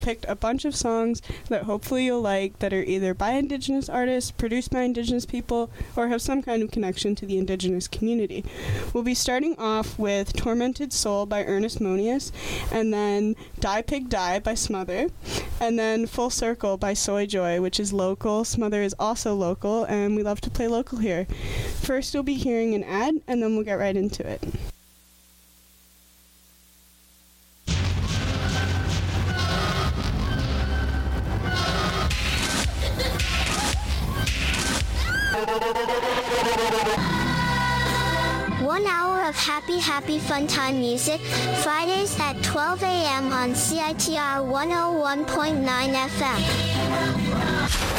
picked a bunch of songs that hopefully you'll like that are either by Indigenous artists, produced by Indigenous people, or have some kind of connection to the Indigenous community. We'll be starting off with Tormented Soul by Ernest Monius, and then Die Pig Die by Smother, and then Full Circle by Soy Joy, which is local. Smother is also local, and we love to play local here. First you'll be hearing an ad, and then we'll get right into it. One hour of happy fun time music, Fridays at 12 a.m. on CITR 101.9 FM.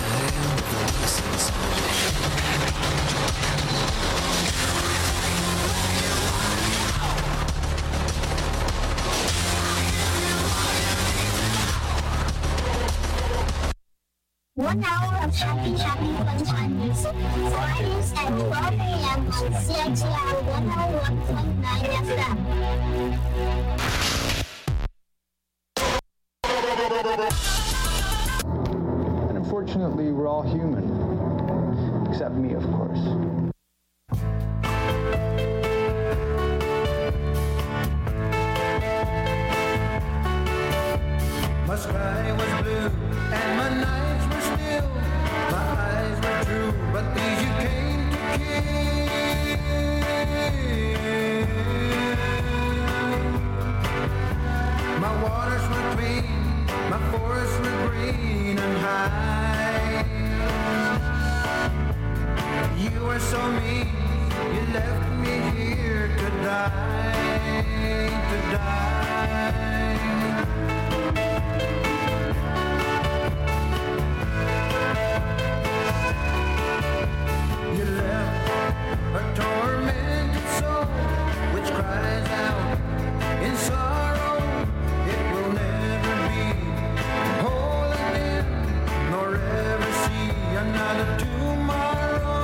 1 hour of happy fun time music, Fridays at 12 a.m. on CITR 101.9 FM. And unfortunately, we're all human. Except me, of course. My sky was blue and my nights were still. My eyes were true, but these you came to kill. My waters were clean, my forests were green and high. You were so mean, you left me here to die, to die. You left a tormented soul which cries out in sorrow. It will never be whole again, nor ever see another tomorrow.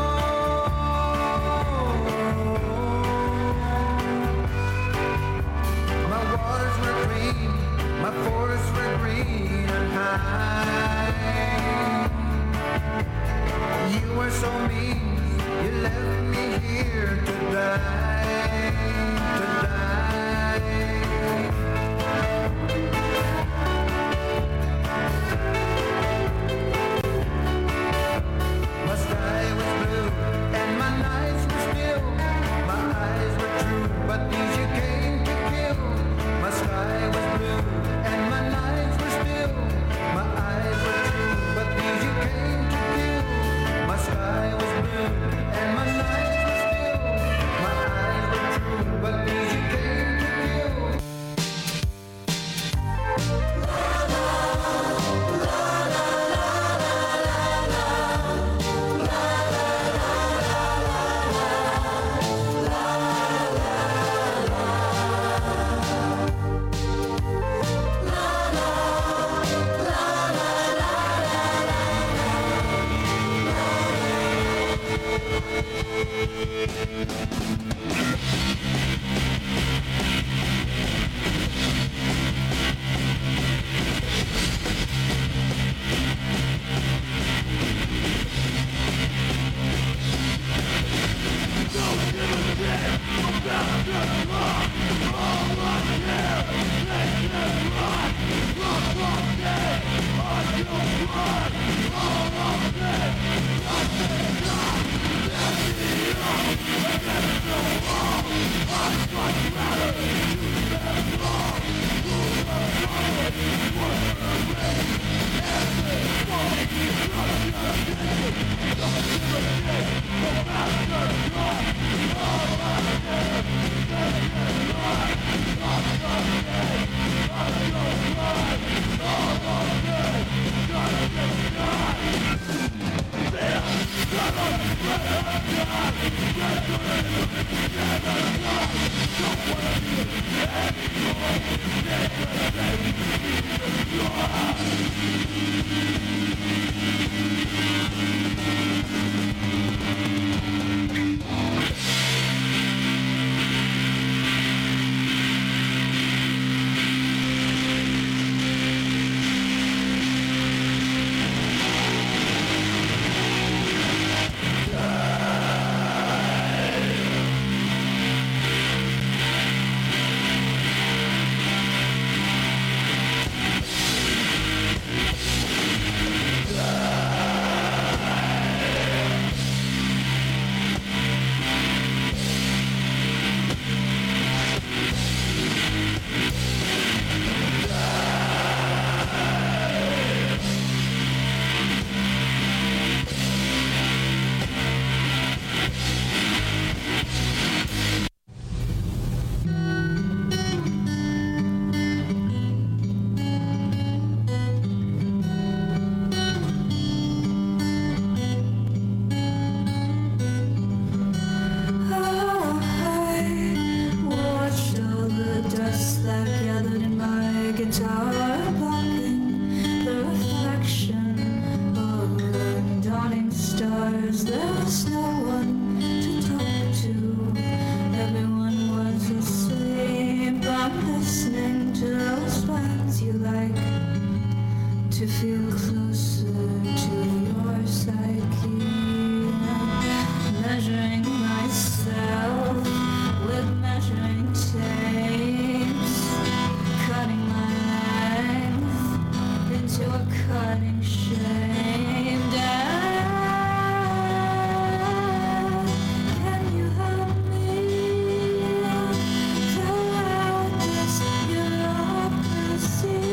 My waters were clean, my forests were green and high. You were so mean, you left me here to die, to die. My sky was blue and my nights were still. My eyes were true, but these you came to kill. My sky was blue and my nights were still. My eyes were true, but these you came to kill. My sky was blue and my nights were still. My eyes were true, but these you came to kill. There was no one to talk to. Everyone was asleep. I'm listening to those ones you like, to feel closer to your psyche. I'm measuring myself with measuring tapes, cutting my length into a cutting shape. Dad, can you help me fill out this bureaucracy?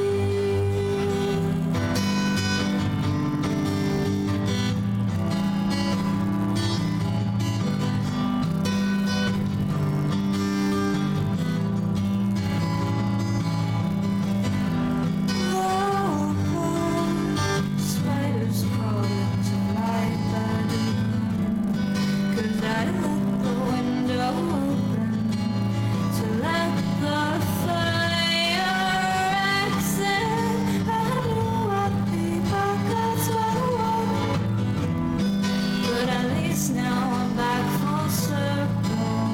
Spiders crawling to my bedroom, 'cause I let the window open to let the fire exit. I knew I'd be back, that's what I want. But at least now I'm back full circle,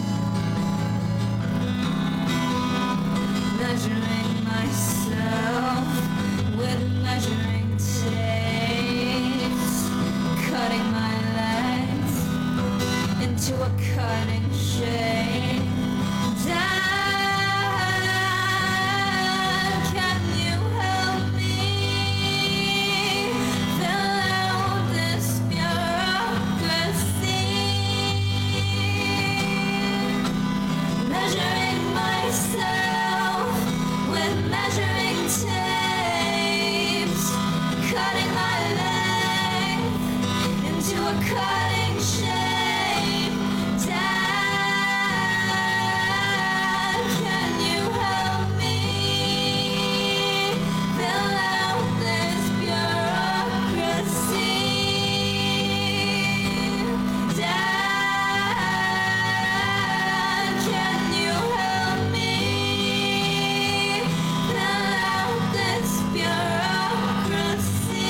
measuring myself with measuring tapes, cutting my length into a cutting shape. Dad, can you help me fill out this bureaucracy? Measuring myself with measuring tapes, cutting my length into a cutting shape. Dad, can you help me fill out this bureaucracy? Dad, can you help me fill out this bureaucracy?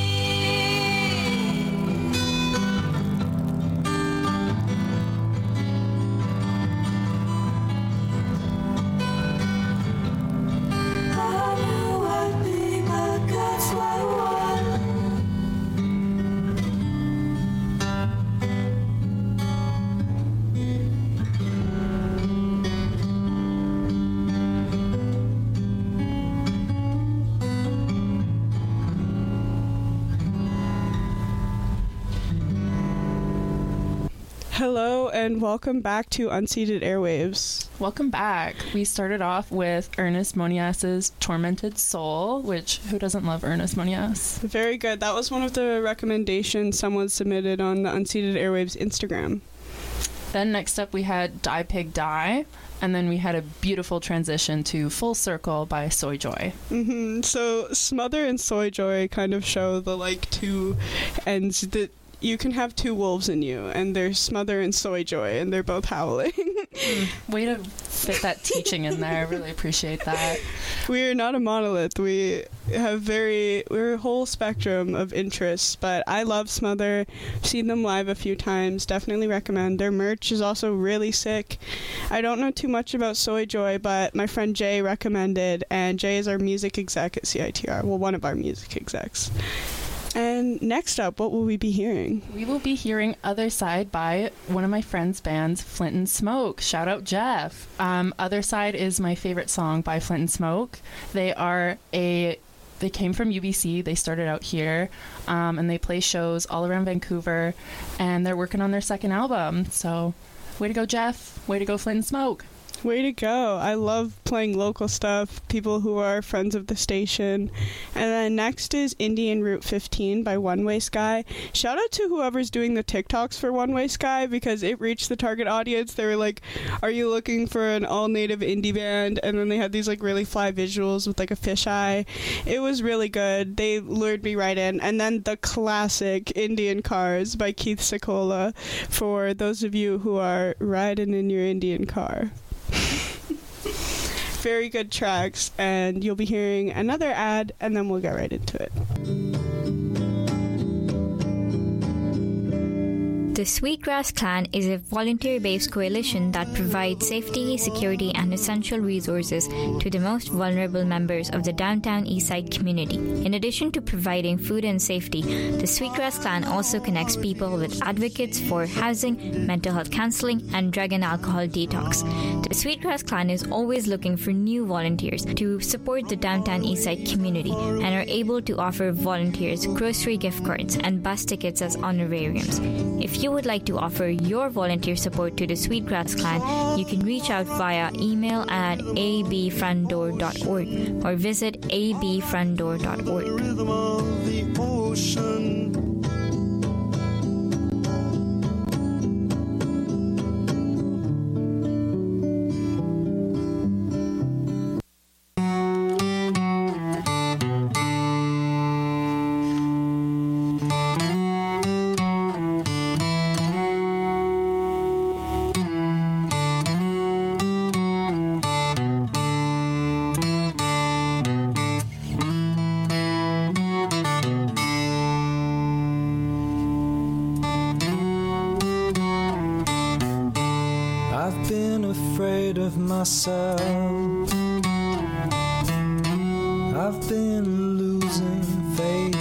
I knew I'd be back, that's what I want. Hello and welcome back to Unceded Airwaves. Welcome back. We started off with Ernest Monias's Tormented Soul, which, who doesn't love Ernest Monias? Very good. That was one of the recommendations someone submitted on the Unceded Airwaves Instagram. Then next up we had Die Pig Die, and then we had a beautiful transition to Full Circle by Soy Joy. So Smother and Soy Joy kind of show the two ends that you can have two wolves in you, and there's Smother and Soy Joy, and they're both howling. Way to fit that teaching in there. I really appreciate that. We are not a monolith. We have we're a whole spectrum of interests, but I love Smother. Seen them live a few times. Definitely recommend. Their merch is also really sick. I don't know too much about Soy Joy, but my friend Jay recommended, and Jay is our music exec at CITR. Well, one of our music execs. And next up, what will we be hearing? We will be hearing Other Side by one of my friend's bands, Flint and Smoke. Shout out Jeff. Other Side is my favorite song by Flint and Smoke. They came from UBC. They started out here, and they play shows all around Vancouver, and they're working on their second album. So, way to go, Jeff. Way to go, Flint and Smoke. Way to go. I love playing local stuff, people who are friends of the station. And then next is Indian Route 15 by One Way Sky. Shout out to whoever's doing the TikToks for One Way Sky, because it reached the target audience. They were like, are you looking for an all-native indie band? And then they had these really fly visuals with a fisheye. It was really good. They lured me right in. And then the classic Indian Cars by Keith Secola for those of you who are riding in your Indian car. Very good tracks, and you'll be hearing another ad, and then we'll get right into it. The Sweetgrass Clan is a volunteer-based coalition that provides safety, security, and essential resources to the most vulnerable members of the downtown Eastside community. In addition to providing food and safety, the Sweetgrass Clan also connects people with advocates for housing, mental health counseling, and drug and alcohol detox. The Sweetgrass Clan is always looking for new volunteers to support the downtown Eastside community and are able to offer volunteers grocery gift cards and bus tickets as honorariums. If you would like to offer your volunteer support to the Sweetgrass Clan, you can reach out via email at abfrontdoor.org or visit abfrontdoor.org. Rhythm of the ocean. I've been afraid of myself. I've been losing faith.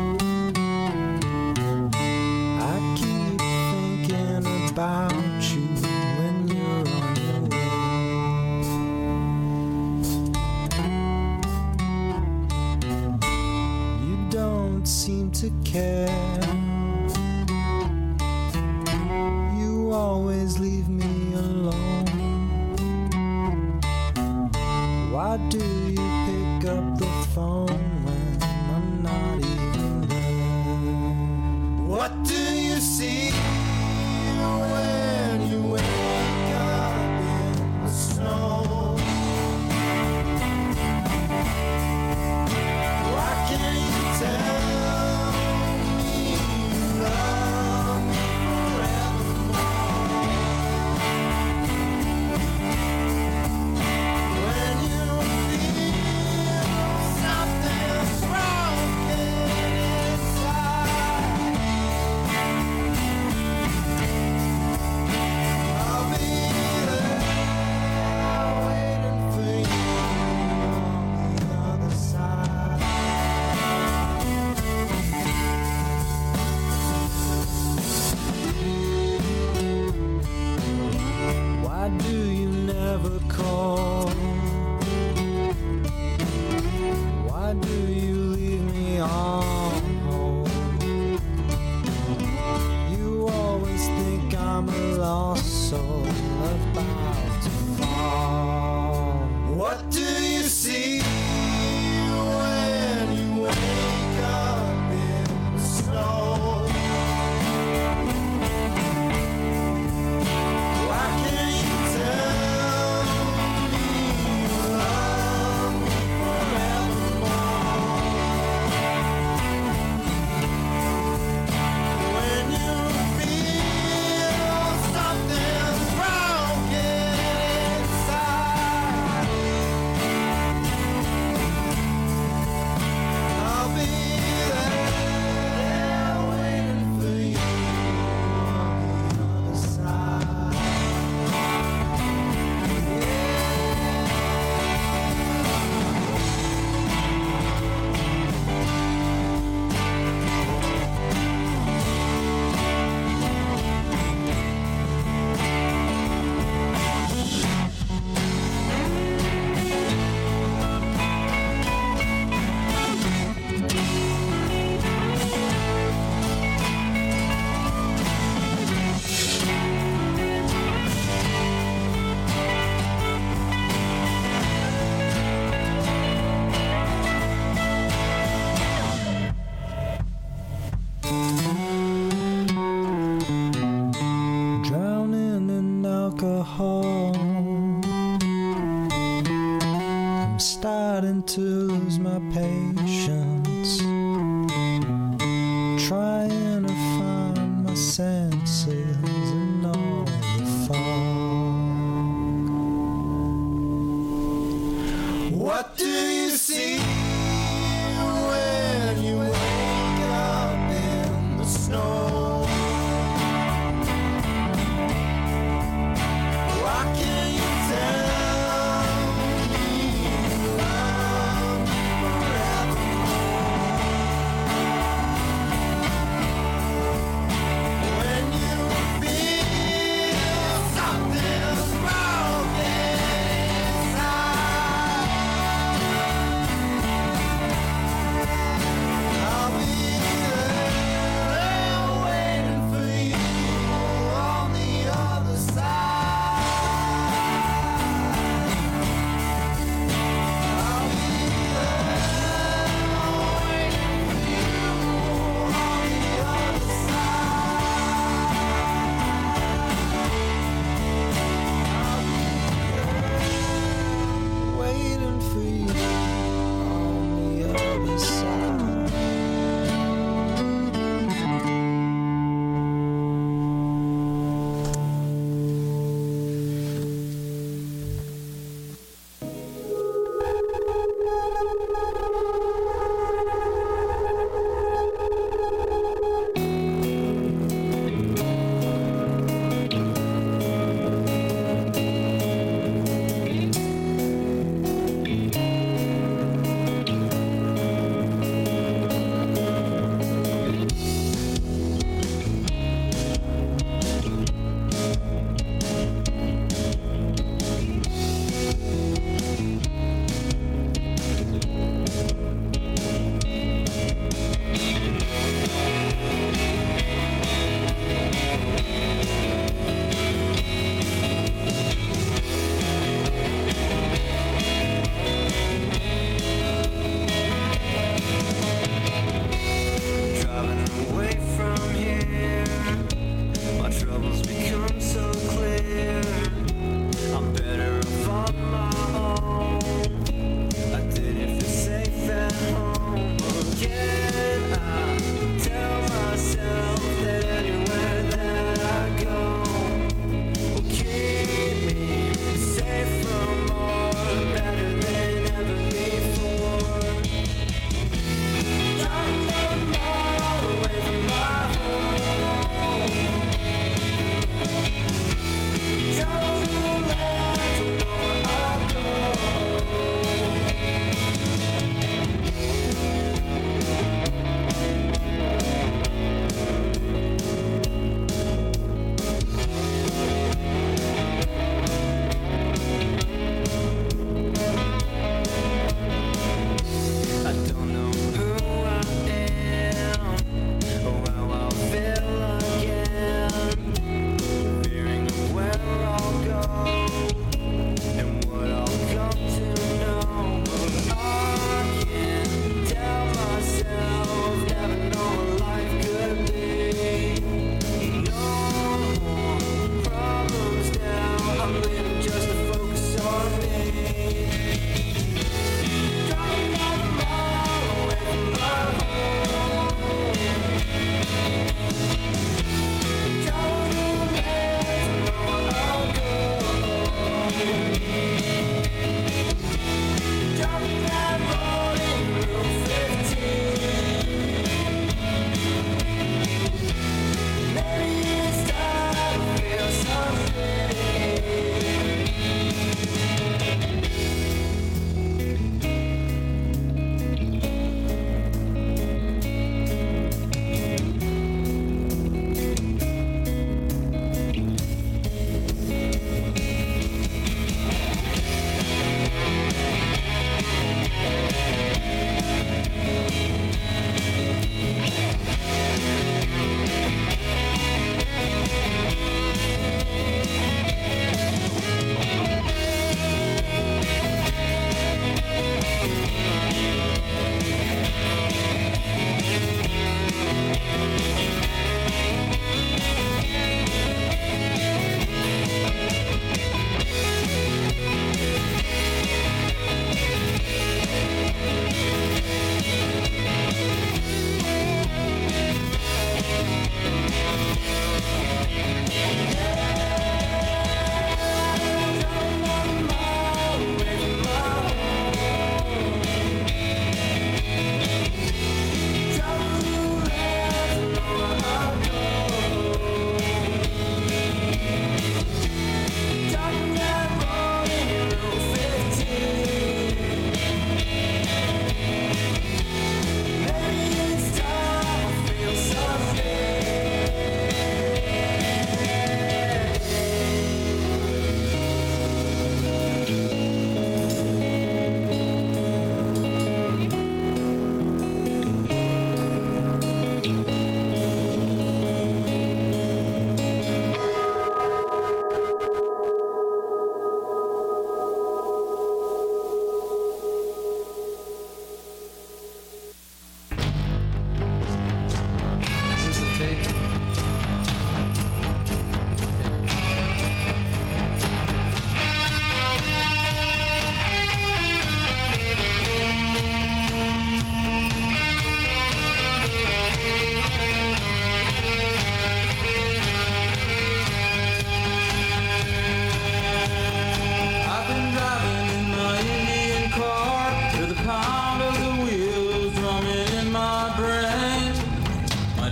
I keep thinking about you when you're on your way. You don't seem to care. You always leave me alone. Why do you pick up the phone when I'm not even there? What do you see when you wake up in the snow? Why can't you tell me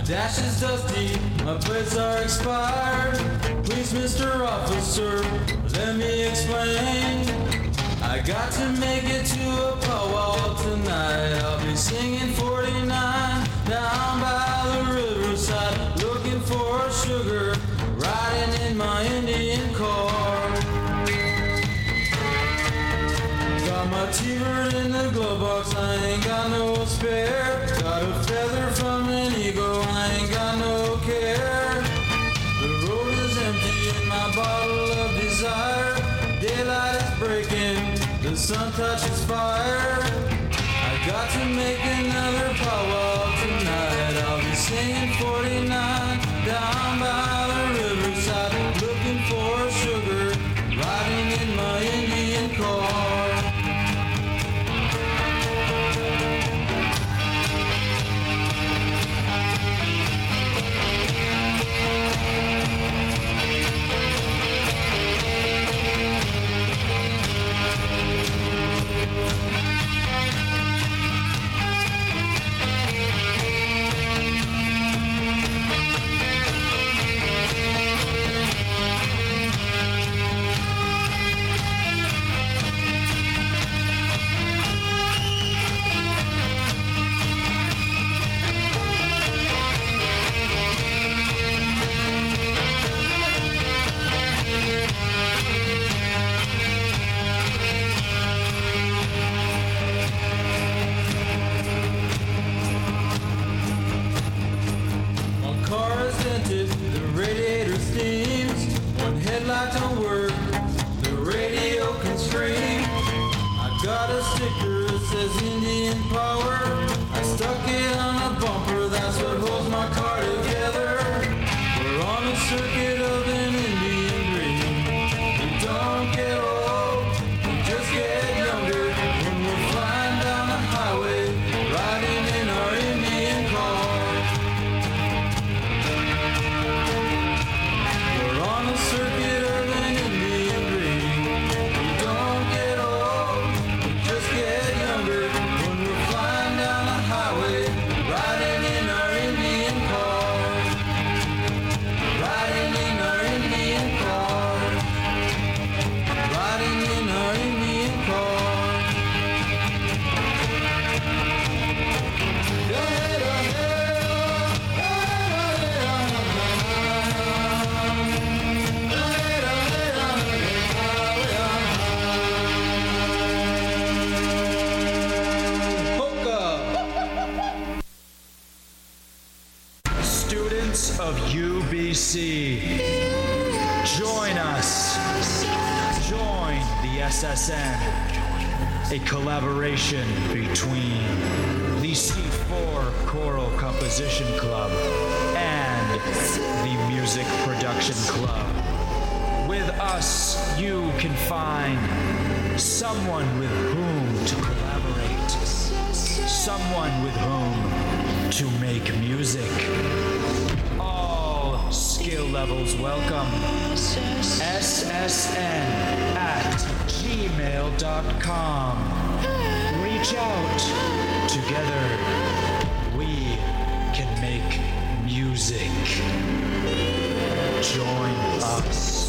dash is dusty, my plates are expired. Please, Mr. Officer, let me explain. I got to make it to a powwow tonight. I'll be singing 49 down by the riverside, looking for sugar, riding in my Indian car. Got my T-bird in the glove box, I ain't got no spare. Got a feather from an eagle, I ain't got no care. The road is empty in my bottle of desire. Daylight is breaking, the sun touches fire. I got to make another powwow tonight. I'll be singing 49 down by the riverside, looking for sugar, riding in my Indian car. A collaboration between the C4 Choral Composition Club and the Music Production Club. With us, you can find someone with whom to collaborate, someone with whom to make music. All skill levels welcome. ssn@gmail.com. Reach out. Together, we can make music. Join us.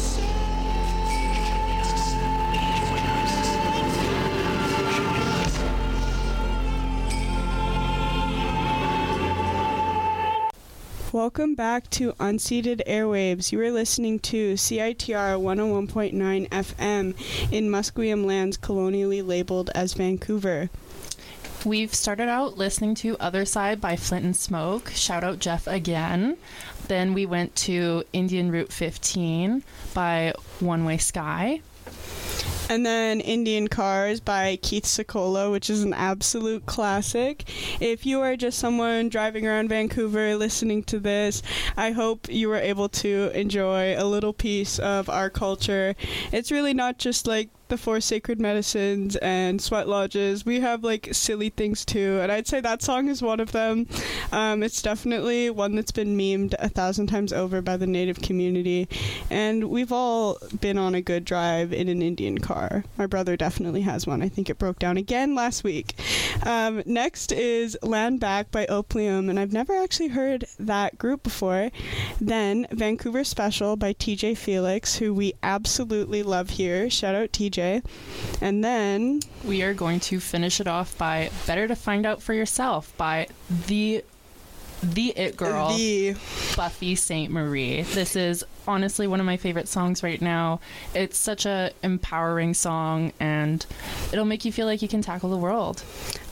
Welcome back to Unceded Airwaves. You are listening to CITR 101.9 FM in Musqueam lands colonially labeled as Vancouver. We've started out listening to Other Side by Flint and Smoke. Shout out Jeff again. Then we went to Indian Route 15 by One Way Sky. And then Indian Cars by Keith Secola, which is an absolute classic. If you are just someone driving around Vancouver listening to this, I hope you were able to enjoy a little piece of our culture. It's really not just like the 4 Sacred Medicines and Sweat Lodges, we have like silly things too, and I'd say that song is one of them. It's definitely one that's been memed 1,000 times over by the Native community, and we've all been on a good drive in an Indian car. My brother definitely has one. I think it broke down again last week. Next is Land Back by Opium, and I've never actually heard that group before. Then Vancouver Special by TJ Felix, who we absolutely love here. Shout out TJ. And then we are going to finish it off by Better to Find Out for Yourself by the it girl, Buffy Sainte-Marie. This is honestly one of my favorite songs right now. It's such a empowering song, and it'll make you feel like you can tackle the world.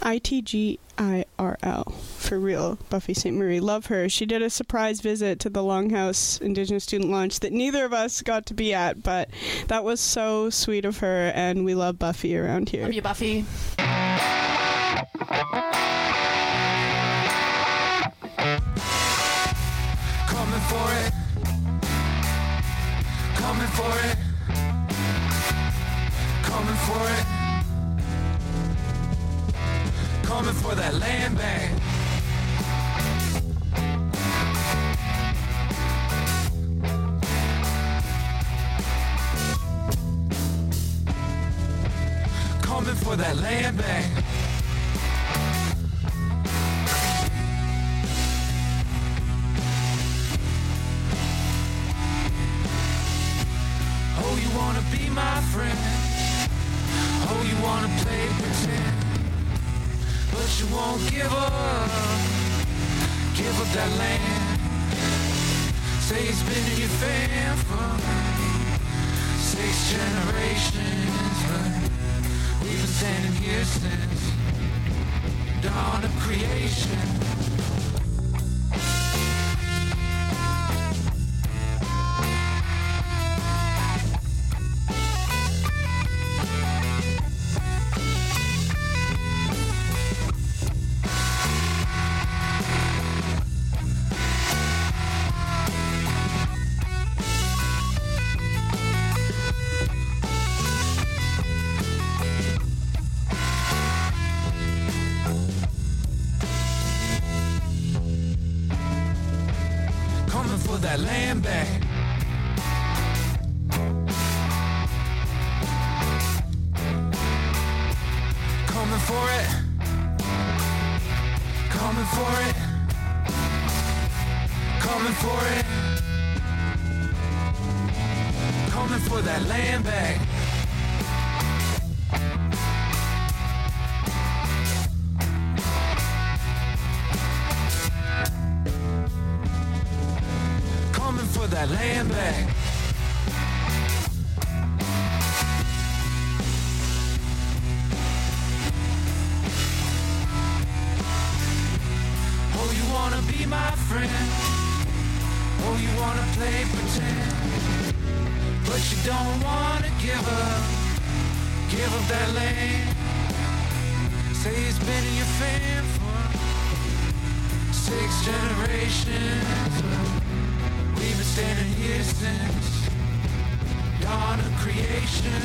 ITGIRL, for real, Buffy Sainte-Marie. Love her. She did a surprise visit to the Longhouse Indigenous Student Launch that neither of us got to be at, but that was so sweet of her, and we love Buffy around here. Love you, Buffy. Coming for it, coming for it, coming for it, coming for that land bank. Coming for that land bank. Oh, you wanna be my friend. Oh, you wanna play pretend. But you won't give up that land. Say it's been in your fam for 6 generations, but we've been standing here since dawn of creation. That land back. Coming for it. Coming for it. Coming for it. Coming for that land back. For that land back. Oh, you wanna be my friend. Oh, you wanna play pretend. But you don't wanna give up that land. Say it's been in your fam for 6 generations. We've been standing here since dawn of creation.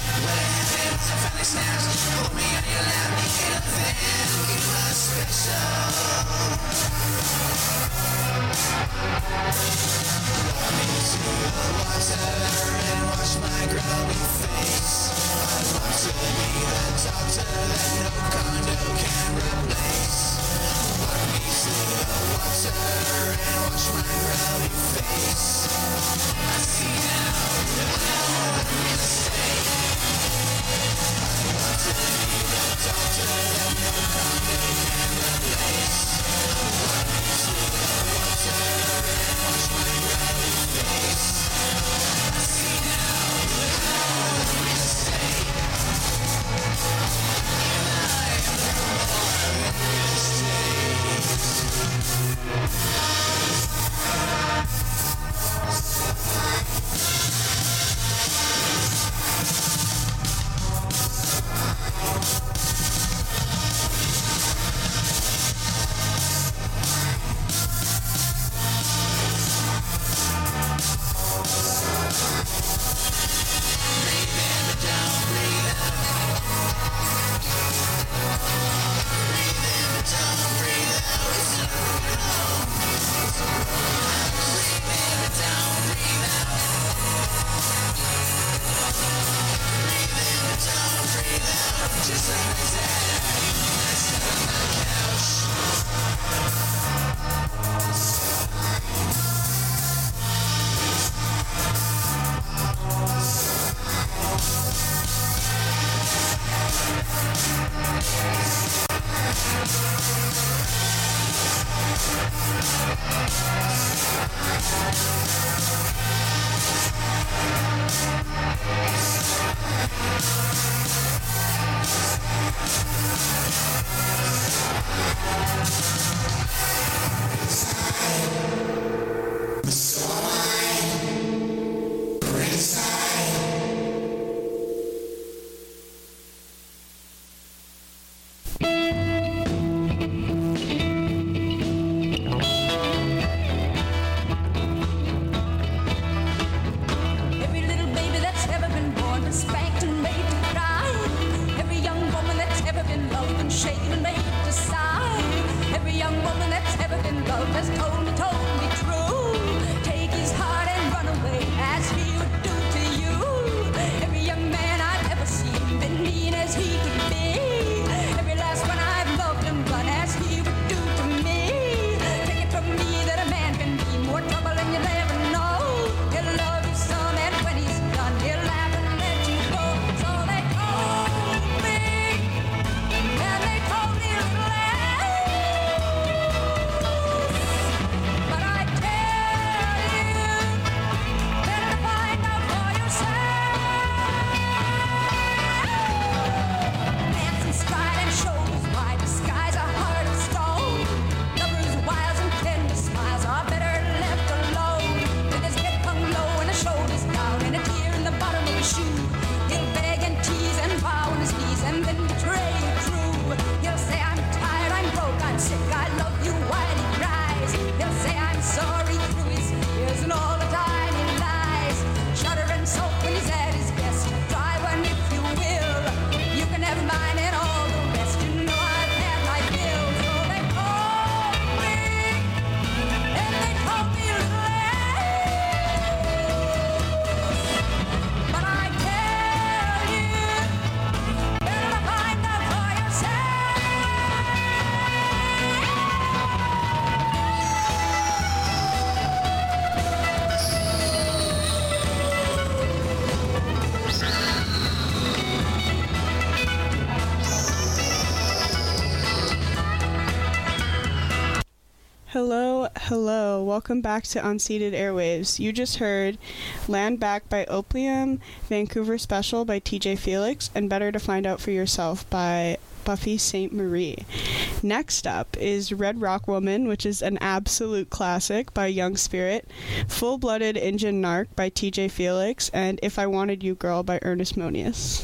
Hello, welcome back to Unceded Airwaves. You just heard Land Back by Opium, Vancouver Special by TJ Felix, and Better to Find Out for Yourself by Buffy St. Marie. Next up is Red Rock Woman, which is an absolute classic by Young Spirit, Full-Blooded Injun Narc by TJ Felix, and If I Wanted You Girl by Ernest Monius.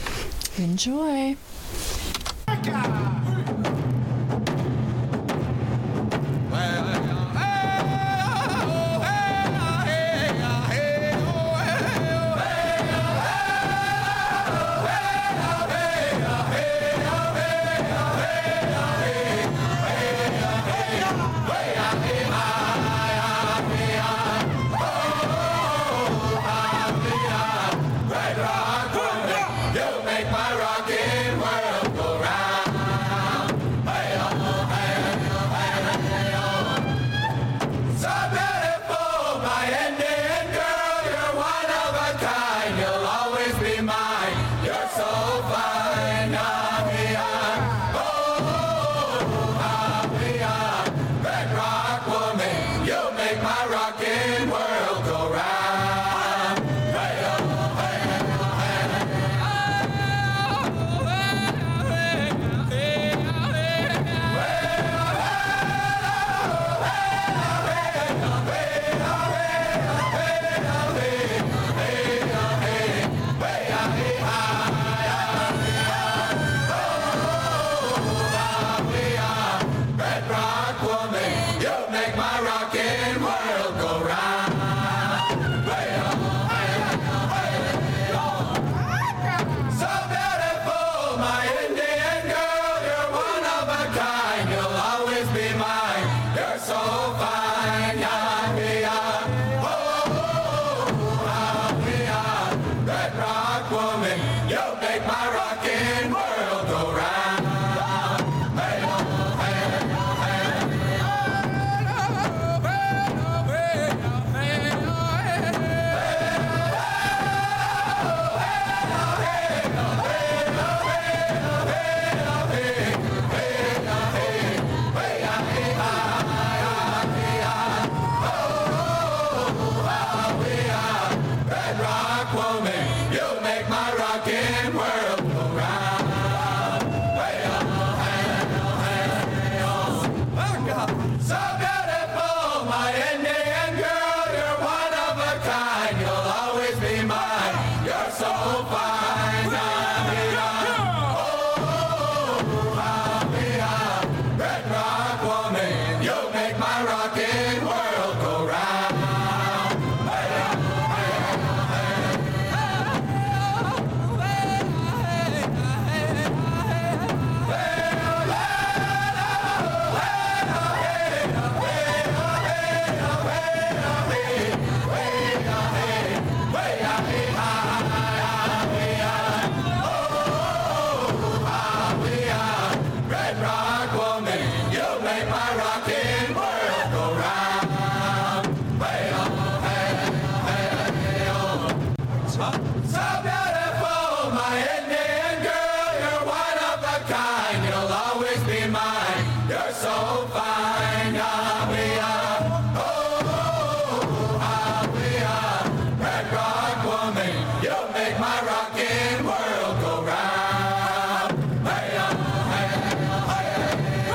Enjoy. Well, make my rockin' world go round. Hey, oh, hey, oh, hey. Red Rock woman, you make my rockin' world go round. Hey, oh, hey, hey, oh. So beautiful, my Indian girl, you're one of a kind, you'll always be mine. You're so fine, yeah, yeah. Oh, yeah. Red Rock woman, you make my rockin' world go round. Hey, oh, hey, Red Rock woman, you make my rockin' world go round. Hey, oh, hey, oh. So beautiful, my Indian girl, you're one of a kind, you'll always be mine. You're so fine, Red Rock woman, you make my rockin' world go round. Red Rock woman, you make my rockin' world go round. Hey, oh, hey, oh. So beautiful, my Indian girl, you're one of a kind, you'll always be mine. You're so fine, Red Rock woman, you make my rockin' world go round. Hey, oh, hey,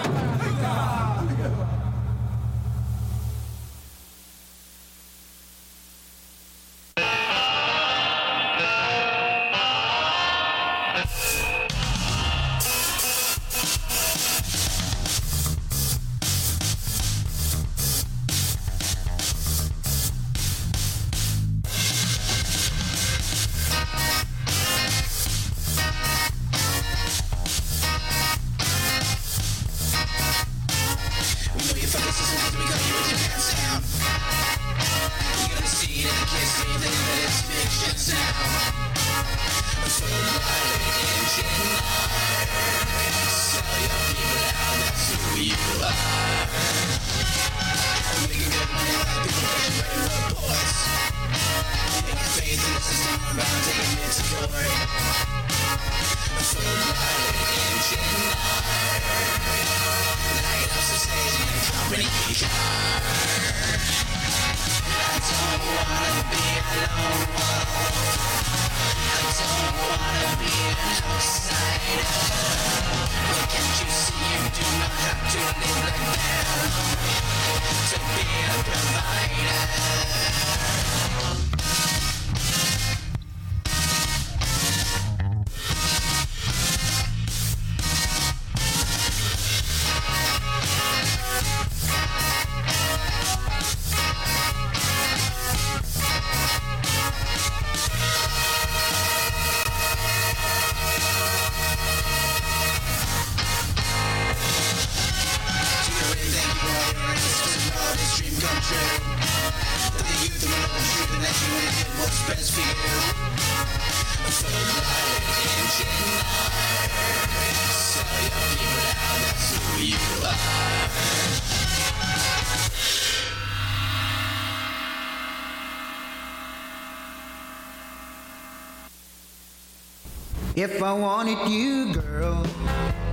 If I wanted you, girl,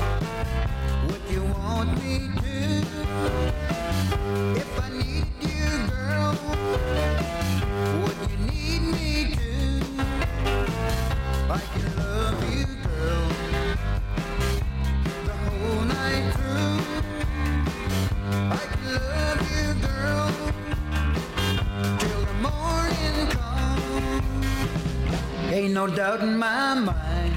would you want me to? If I needed you, no doubt in my mind.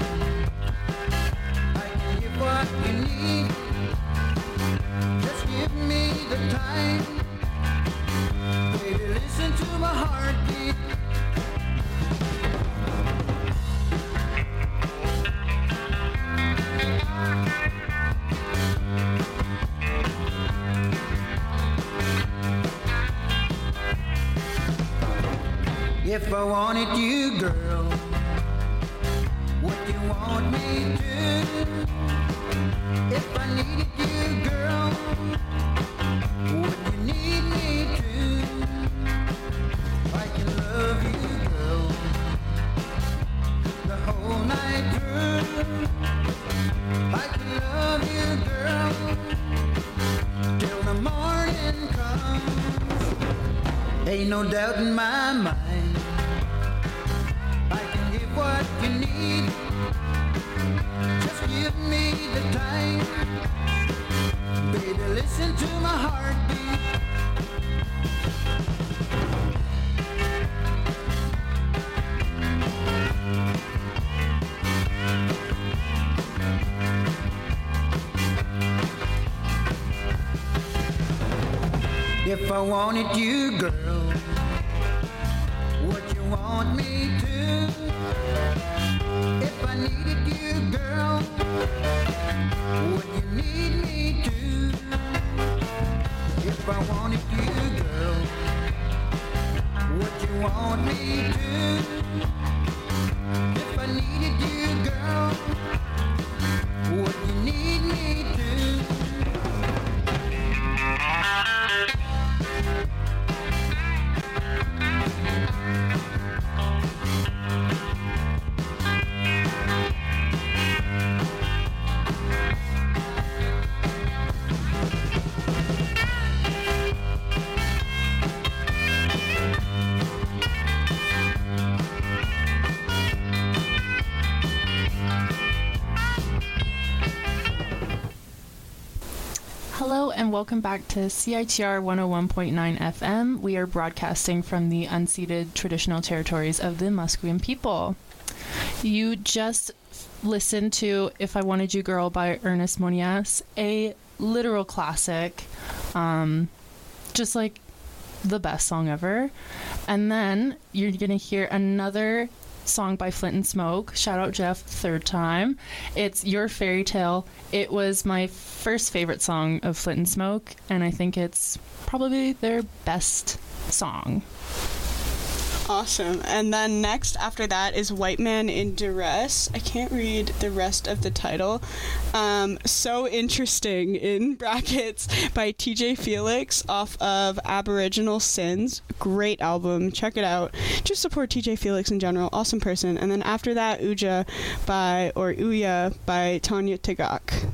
I can give what you need. Just give me the time. Baby, listen to my heartbeat. If I wanted you, girl, would you want me to? If I needed you, girl, would you need me to? I can love you, girl, the whole night through. I can love you, girl, till the morning comes. Ain't no doubt in my mind. What you need, just give me the time. Baby, listen to my heartbeat. If I wanted you, girl, would you want me to? If I needed you, girl, would you need me to? If I wanted you, girl, would you want me to? If I needed you, girl, would you need me to? Hello and welcome back to CITR 101.9 FM. We are broadcasting from the unceded traditional territories of the Musqueam people. You just listened to If I Wanted You Girl by Ernest Monias, a literal classic, just like the best song ever. And then you're going to hear another song by Flint and Smoke. Shout out Jeff, third time. It's Your Fairy Tale. It was my first favorite song of Flint and Smoke, and I think it's probably their best song. Awesome. And then next after that is White Man in Duress. I can't read the rest of the title. So Interesting in brackets by TJ Felix off of Aboriginal Sins. Great album. Check it out. Just support TJ Felix in general. Awesome person. And then after that, Uya by Tanya Tagak.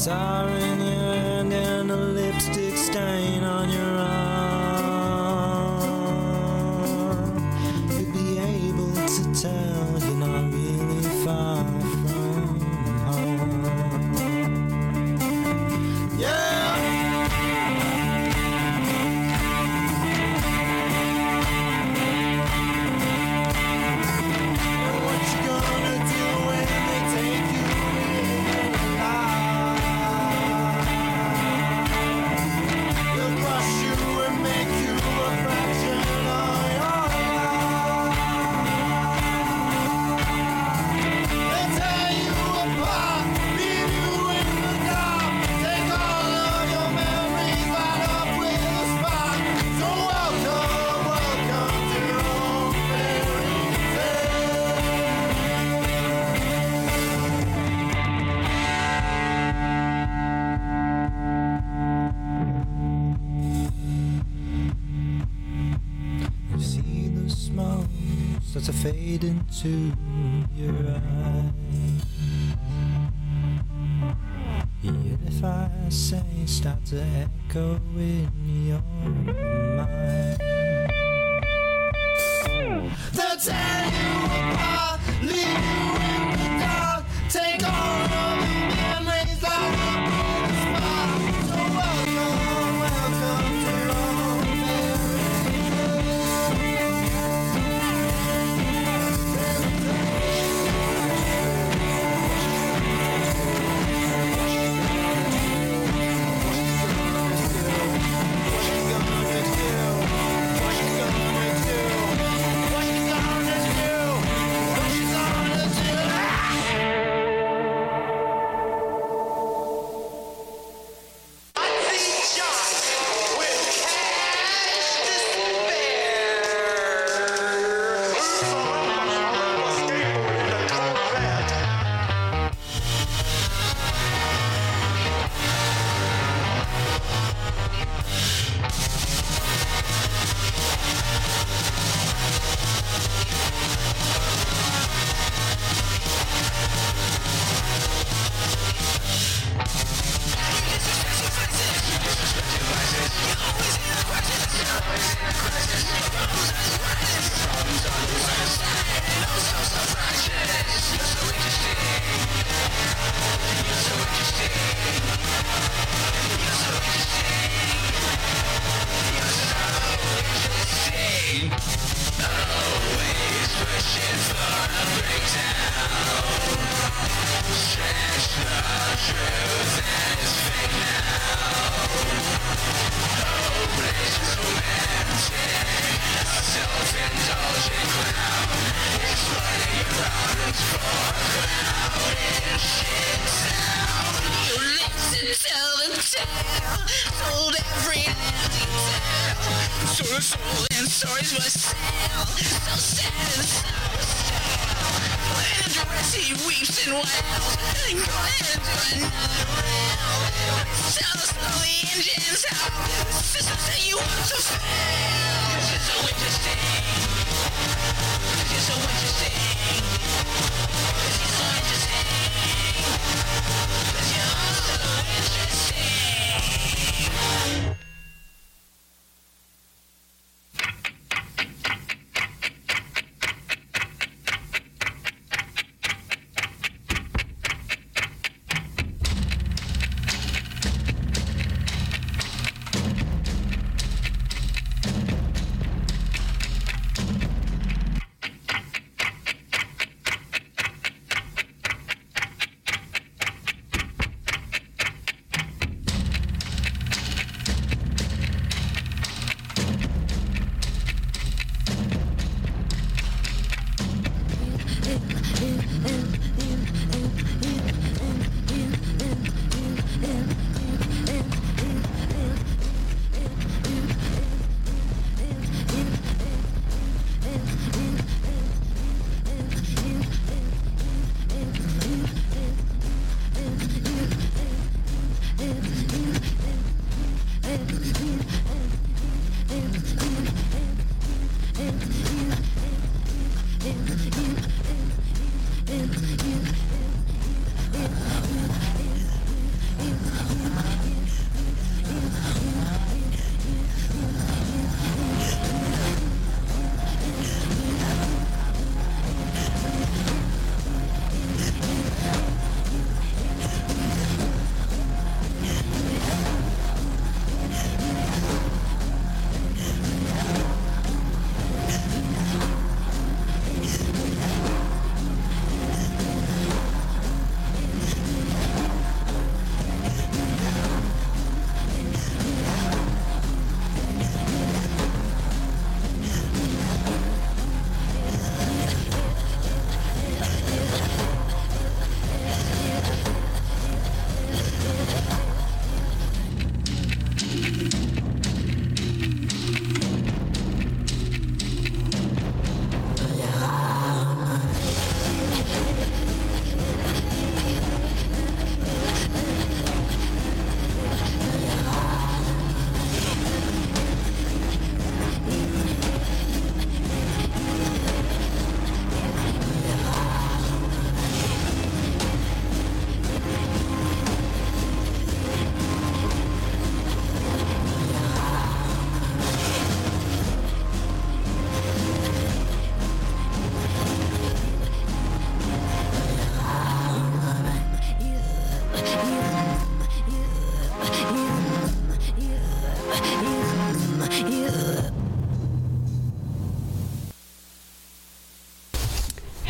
Sour in your hand and a lipstick stain on your arm. You'll be able to tell you're not really far from home. Yeah! And what you gonna do when they take you alive? They'll crush you and make you a fraction of your life. They tear you apart, leave you in the dark, take all of your memories, light up with a spark. So welcome, welcome to your own fairy tale. You see the smoke starts to fade into your eyes. Yet if I say start to echo in your mind, they'll tear you apart, leave you in the dark, take all of your memories, light up with a spark. So welcome, welcome to your own fairy Told every damn detail. Sort of soul and stories myself. So sad and so stale. When a dress he weeps and wails. And go ahead to another round. Tell us how the engines out. The systems that you want to fail. Cause you're so interesting. Cause you're so interesting. Cause you're so interesting. Cause you're so interesting.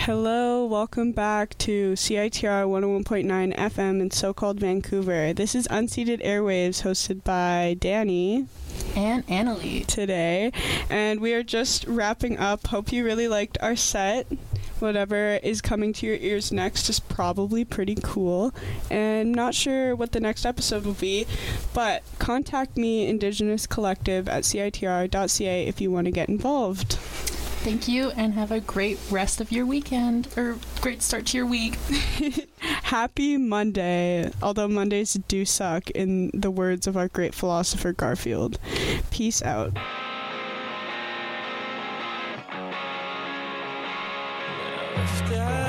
Hello, welcome back to CITR 101.9 FM in so-called Vancouver. This is Unceded Airwaves, hosted by Danny and Annalie today, and we are just wrapping up. Hope you really liked our set. Whatever is coming to your ears next is probably pretty cool, and not sure what the next episode will be, but contact me, Indigenous Collective, at citr.ca if you want to get involved. Thank you, and have a great rest of your weekend, or great start to your week. Happy Monday, although Mondays do suck, in the words of our great philosopher Garfield. Peace out. Sky